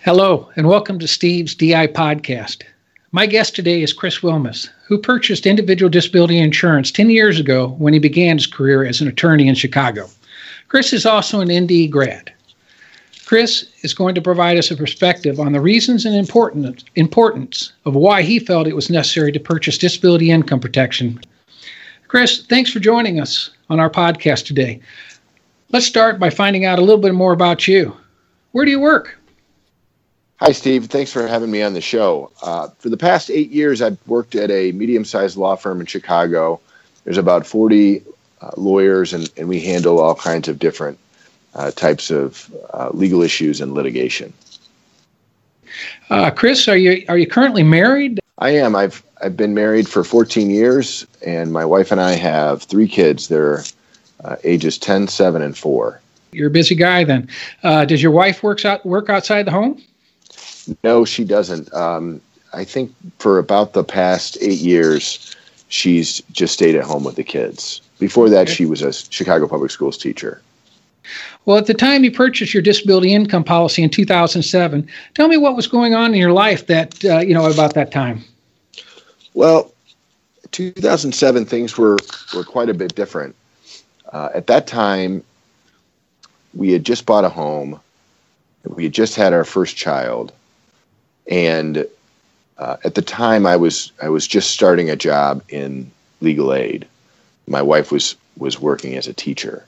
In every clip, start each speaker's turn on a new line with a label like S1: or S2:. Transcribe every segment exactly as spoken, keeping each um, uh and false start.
S1: Hello, and welcome to Steve's D I Podcast. My guest today is Chris Wilmes, who purchased individual disability insurance ten years ago when he began his career as an attorney in Chicago. Chris is also an N D grad. Chris is going to provide us a perspective on the reasons and importance, importance of why he felt it was necessary to purchase disability income protection. Chris, thanks for joining us on our podcast today. Let's start by finding out a little bit more about you. Where do you work?
S2: Hi, Steve. Thanks for having me on the show. Uh, for the past eight years, I've worked at a medium-sized law firm in Chicago. There's about forty uh, lawyers, and, and we handle all kinds of different uh, types of uh, legal issues and litigation.
S1: Uh, Chris, are you are you currently married?
S2: I am. I've I've been married for fourteen years, and my wife and I have three kids. They're uh, ages ten, seven, and four.
S1: You're a busy guy then. Uh, does your wife works out work outside the home?
S2: No, she doesn't. Um, I think for about the past eight years, she's just stayed at home with the kids. Before that,
S1: Okay.
S2: she was a Chicago Public Schools teacher.
S1: Well, at the time you purchased your disability income policy in two thousand seven, tell me what was going on in your life that, uh, you know, about that time.
S2: Well, two thousand seven, things were, were quite a bit different. Uh, at that time, we had just bought a home. We had just had our first child. And uh, at the time, I was I was just starting a job in legal aid. My wife was was working as a teacher.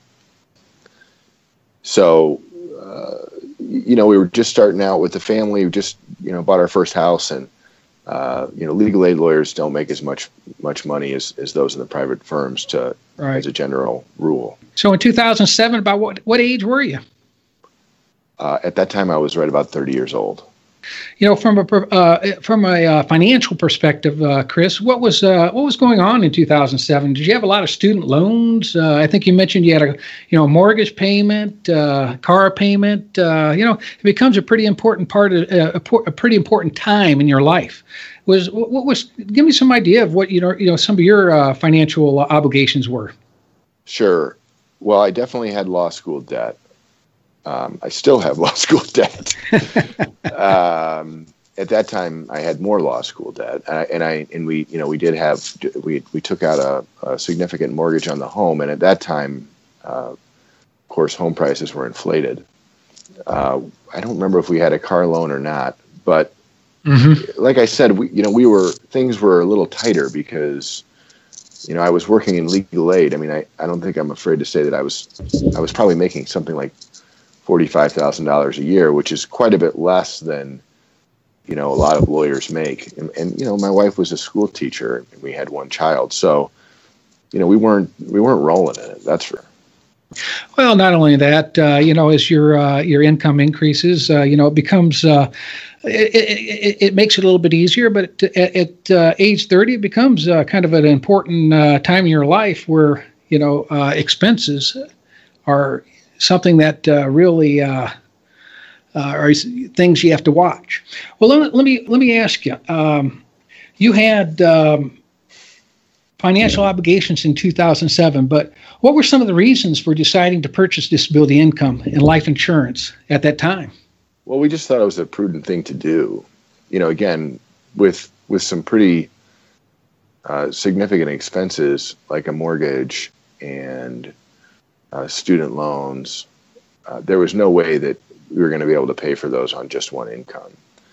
S2: So, uh, you know, we were just starting out with the family. We just, you know, bought our first house, and uh, you know, legal aid lawyers don't make as much much money as, as those in the private firms, to
S1: Right.
S2: as a general rule.
S1: So in two thousand seven, about what what age were you?
S2: Uh, at that time, I was right about thirty years old.
S1: You know, from a uh, from a uh, financial perspective, uh, Chris, what was uh, what was going on in two thousand seven? Did you have a lot of student loans? Uh, I think you mentioned you had a you know mortgage payment, uh, car payment. Uh, you know, it becomes a pretty important part of uh, a, por- a pretty important time in your life. Was what was? Give me some idea of what you know. You know, some of your uh, financial obligations were.
S2: Sure. Well, I definitely had law school debt. Um, I still have law school debt. um, at that time, I had more law school debt, and I, and I and we, you know, we did have we we took out a, a significant mortgage on the home, and at that time, uh, of course, home prices were inflated. Uh, I don't remember if we had a car loan or not, but mm-hmm. like I said, we, you know, we were things were a little tighter because, you know, I was working in legal aid. I mean, I, I don't think I'm afraid to say that I was I was probably making something like forty-five thousand dollars a year, which is quite a bit less than, you know, a lot of lawyers make. And, and, you know, my wife was a school teacher, and we had one child. So, you know, we weren't, we weren't rolling in it. That's for
S1: Well, not only that, uh, you know, as your uh, your income increases, uh, you know, it becomes, uh, it, it, it makes it a little bit easier. But at, at uh, age thirty, it becomes uh, kind of an important uh, time in your life where, you know, uh, expenses are something that uh, really uh, uh, are things you have to watch. Well, let, let me let me ask you. Um, you had um, financial obligations in two thousand seven, but what were some of the reasons for deciding to purchase disability income and life insurance at that time?
S2: Well, we just thought it was a prudent thing to do. You know, again, with with some pretty uh, significant expenses like a mortgage and Uh, student loans, uh, there was no way that we were going to be able to pay for those on just one income.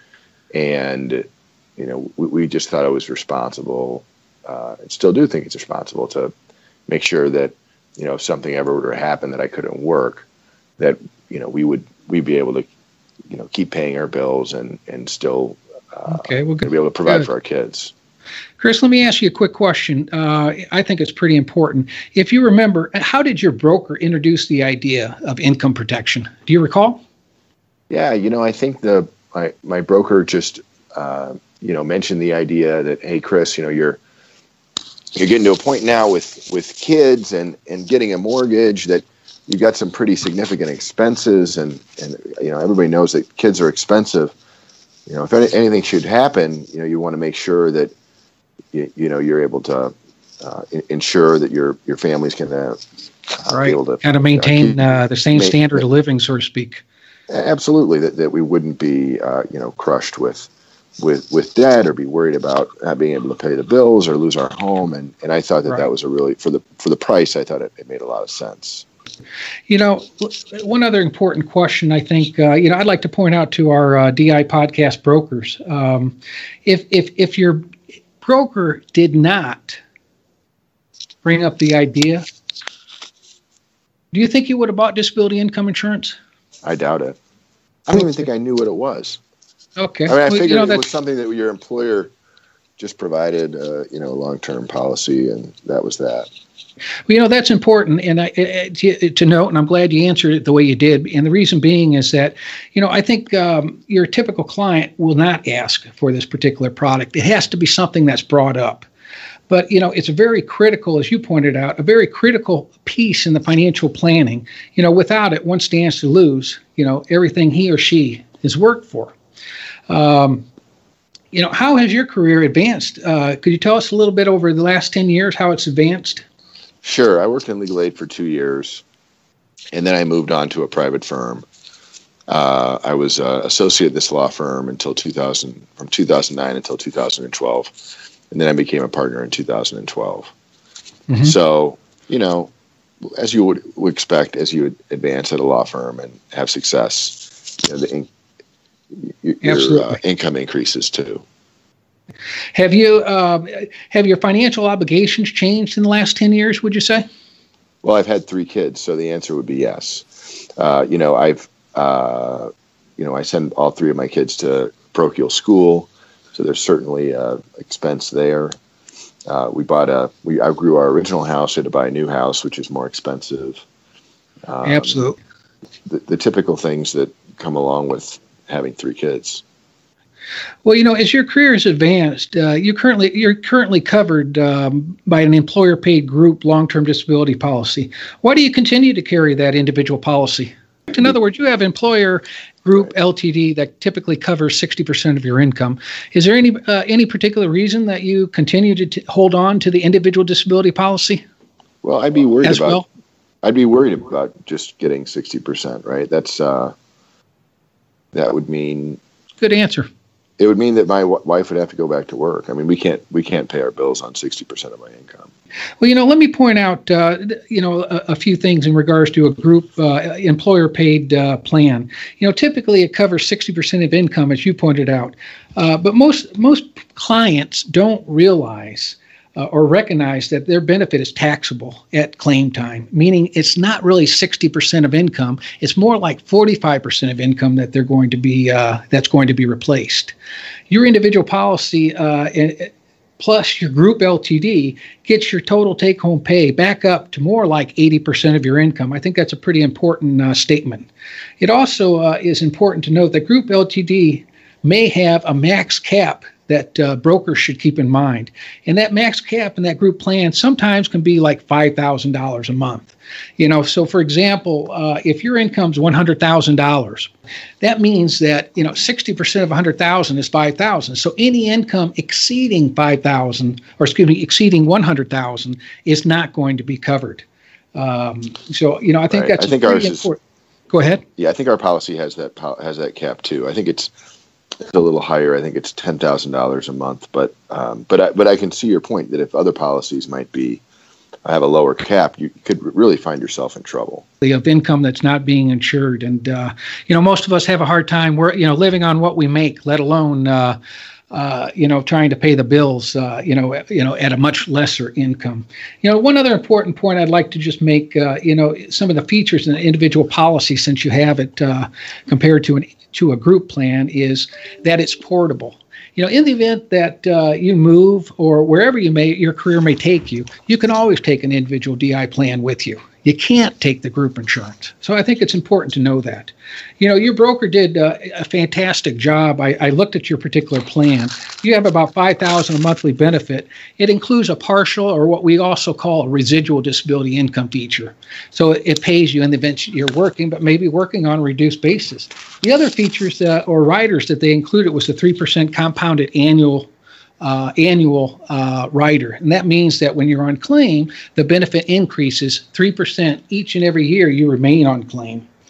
S2: And, you know, we, we just thought it was responsible, uh, and still do think it's responsible to make sure that, you know, if something ever were to happen that I couldn't work, that, you know, we would, we'd be able to, you know, keep paying our bills and, and still uh,
S1: okay, well, good.
S2: be able to provide
S1: Good.
S2: for our kids.
S1: Chris, let me ask you a quick question. Uh, I think it's pretty important. If you remember, how did your broker introduce the idea of income protection? Do you recall?
S2: Yeah, you know, I think the my my broker just uh, you know mentioned the idea that, hey, Chris, you know, you're you're getting to a point now with with kids and and getting a mortgage that you've got some pretty significant expenses, and and you know everybody knows that kids are expensive. You know, if any, anything should happen, you know, you want to make sure that you, you know you're able to uh, ensure that your your family's going to uh,
S1: right.
S2: be able to
S1: kind of maintain
S2: uh, keep,
S1: uh, the same
S2: ma-
S1: standard of living, so to speak.
S2: Absolutely, that, that we wouldn't be, uh, you know, crushed with, with, with debt or be worried about not being able to pay the bills or lose our home. And, and I thought that
S1: Right.
S2: that was a really, for the, for the price, I thought it, it made a lot of sense.
S1: You know, one other important question, I think, uh, you know, I'd like to point out to our uh, D I podcast brokers, um, if if if your broker did not bring up the idea, do you think you would have bought disability income insurance?
S2: I doubt it. I don't even think I knew what it was.
S1: Okay.
S2: I mean, I
S1: Well,
S2: figured
S1: you know,
S2: it
S1: that's-
S2: was something that your employer just provided, uh, you know, a long-term policy, and that was that.
S1: Well, you know, that's important and I, uh, to, to note, and I'm glad you answered it the way you did. And the reason being is that, you know, I think um, your typical client will not ask for this particular product. It has to be something that's brought up. But, you know, it's a very critical, as you pointed out, a very critical piece in the financial planning. You know, without it, one stands to lose, you know, everything he or she has worked for. Um, you know, how has your career advanced? Uh, could you tell us a little bit over the last ten years how it's advanced?
S2: Sure. I worked in legal aid for two years, and then I moved on to a private firm. Uh, I was uh, associate at this law firm until two thousand, from two thousand nine until two thousand twelve, and then I became a partner in two thousand twelve. Mm-hmm. So, you know, as you would, would expect, as you would advance at a law firm and have success, you know, the in, your uh, income increases too.
S1: Have you uh, have your financial obligations changed in the last ten years, would you say?
S2: Well, I've had three kids, so the answer would be yes. Uh, you know, I've, uh, you know, I send all three of my kids to parochial school, so there's certainly uh, expense there. Uh, we bought a, we outgrew our original house, we had to buy a new house, which is more expensive. Um,
S1: Absolutely.
S2: The, the typical things that come along with having three kids.
S1: Well, you know, as your career has advanced, uh, you currently you're currently covered um, by an employer-paid group long-term disability policy. Why do you continue to carry that individual policy? In other words, you have employer group L T D that typically covers sixty percent of your income. Is there any uh, any particular reason that you continue to t- hold on to the individual disability policy?
S2: Well, I'd be worried
S1: as
S2: about.
S1: Well?
S2: I'd be worried about just getting sixty percent. Right? That's uh, that would mean.
S1: Good answer.
S2: It would mean that my w- wife would have to go back to work. I mean, we can't we can't pay our bills on sixty percent of my income.
S1: Well, you know, let me point out, uh, you know, a, a few things in regards to a group uh, employer-paid uh, plan. You know, typically it covers sixty percent of income, as you pointed out, uh, but most most clients don't realize uh, or recognize that their benefit is taxable at claim time, meaning it's not really sixty percent of income. It's more like forty-five percent of income that they're going to be uh, that's going to be replaced. Your individual policy uh, and, plus your group L T D gets your total take-home pay back up to more like eighty percent of your income. I think that's a pretty important uh, statement. It also uh, is important to note that group L T D may have a max cap that uh, brokers should keep in mind. And that max cap in that group plan sometimes can be like five thousand dollars a month. You know, so for example, uh, if your income's one hundred thousand dollars, that means that, you know, sixty percent of one hundred thousand is five thousand. So any income exceeding five thousand, or excuse me, exceeding one hundred thousand is not going to be covered. Um, so, you know, I think
S2: Right.
S1: that's
S2: I think
S1: pretty
S2: ours
S1: important.
S2: is,
S1: Go ahead.
S2: Yeah, I think our policy has that pol- has that cap too. I think it's a little higher. I think it's ten thousand dollars a month. But um, but I, but I can see your point that if other policies might be have a lower cap, you could really find yourself in trouble.
S1: Of income that's not being insured, and uh, you know, most of us have a hard time. We're you know living on what we make, let alone uh, uh, you know trying to pay the bills. Uh, you know, you know, at a much lesser income. You know, one other important point I'd like to just make. Uh, you know, some of the features in an individual policy, since you have it uh, compared to an to a group plan, is that it's portable. You know, in the event that uh, you move or wherever you may your career may take you, you can always take an individual D I plan with you. You can't take the group insurance. So I think it's important to know that. You know, your broker did uh, a fantastic job. I, I looked at your particular plan. You have about five thousand dollars a monthly benefit. It includes a partial, or what we also call a residual disability income feature. So it, it pays you in the event you're working, but maybe working on a reduced basis. The other features uh, or riders that they included was the three percent compounded annual Uh, annual uh, rider. And that means that when you're on claim, the benefit increases three percent each and every year you remain on claim.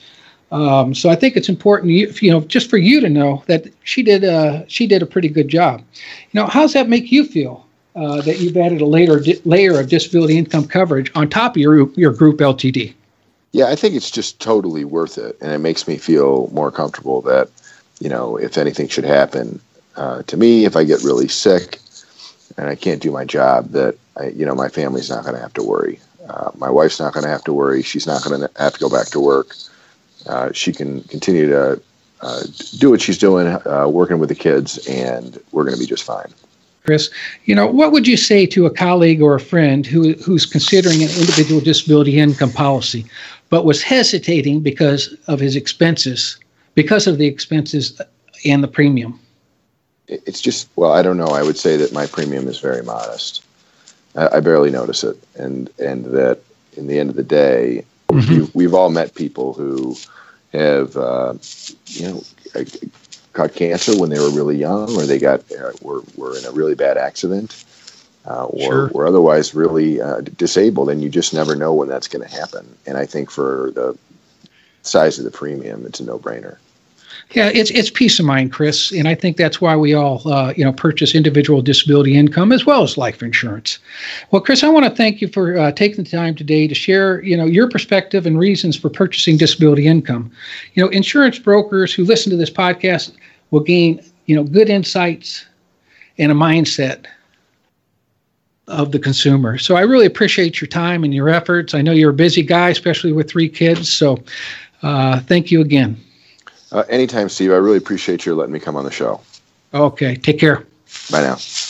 S1: Um, so I think it's important, you, you know, just for you to know that she did uh, she did a pretty good job. You know, how's that make you feel uh, that you've added a layer di- layer of disability income coverage on top of your your group L T D?
S2: Yeah, I think it's just totally worth it, and it makes me feel more comfortable that, you know, if anything should happen uh, to me, if I get really sick and I can't do my job, that I, you know, my family's not going to have to worry. Uh, my wife's not going to have to worry. She's not going to have to go back to work. Uh, she can continue to uh, do what she's doing, uh, working with the kids, and we're going to be just fine.
S1: Chris, you know, what would you say to a colleague or a friend who who's considering an individual disability income policy, but was hesitating because of his expenses, because of the expenses and the premium?
S2: It's just, well, I don't know. I would say that my premium is very modest. I, I barely notice it, and and that in the end of the day, mm-hmm. we, we've all met people who have, uh, you know, caught cancer when they were really young, or they got uh, were were in a really bad accident, uh, or
S1: sure.
S2: were otherwise really uh, disabled, and you just never know when that's going to happen. And I think for the size of the premium, it's a no-brainer.
S1: Yeah, it's it's peace of mind, Chris, and I think that's why we all, uh, you know, purchase individual disability income as well as life insurance. Well, Chris, I want to thank you for uh, taking the time today to share, you know, your perspective and reasons for purchasing disability income. You know, insurance brokers who listen to this podcast will gain, you know, good insights and a mindset of the consumer. So I really appreciate your time and your efforts. I know you're a busy guy, especially with three kids. So uh, thank you again.
S2: Uh, anytime, Steve. I really appreciate your letting me come on the show.
S1: Okay. Take care.
S2: Bye now.